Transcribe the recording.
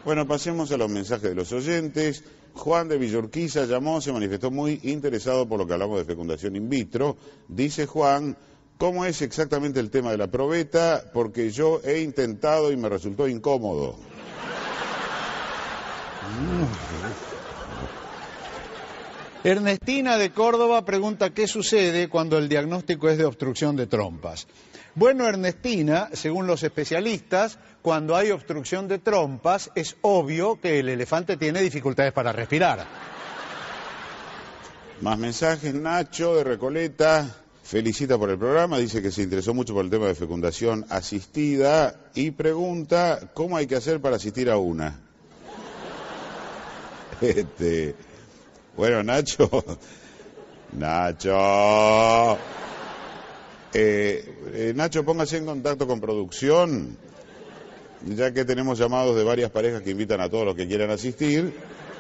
Bueno, pasemos a los mensajes de los oyentes. Juan de Villorquiza llamó, se manifestó muy interesado por lo que hablamos de fecundación in vitro. Dice Juan, ¿cómo es exactamente el tema de la probeta? Porque yo he intentado y me resultó incómodo. Ernestina de Córdoba pregunta qué sucede cuando el diagnóstico es de obstrucción de trompas. Bueno, Ernestina, según los especialistas, cuando hay obstrucción de trompas es obvio que el elefante tiene dificultades para respirar. Más mensajes. Nacho de Recoleta felicita por el programa, dice que se interesó mucho por el tema de fecundación asistida y pregunta cómo hay que hacer para asistir a una. Bueno, Nacho, Nacho, póngase en contacto con producción, ya que tenemos llamados de varias parejas que invitan a todos los que quieran asistir.